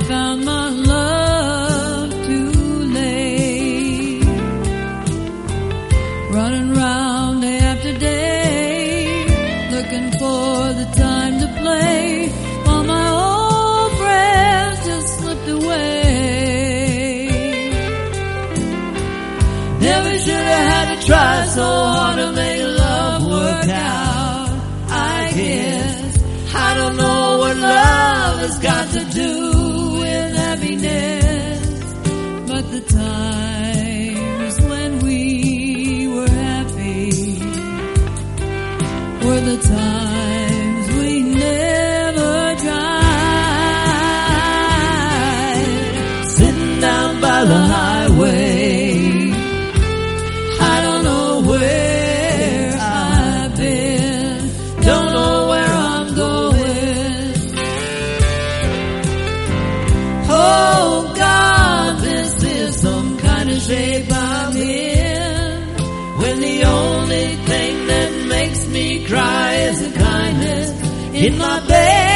found my love too late. Running round day after day, looking for the time to play, while my old friends just slipped away. Never should have had to try so hard to make love work out. I guess I don't know what love has got to do with happiness, but the times when we were happy were the times we never tried. Sitting down by the highway, I don't know where I've been, don't know where I'm going. Oh God, this is some kind of shape I'm in, when the only thing that makes me cry is the kindness in my bed.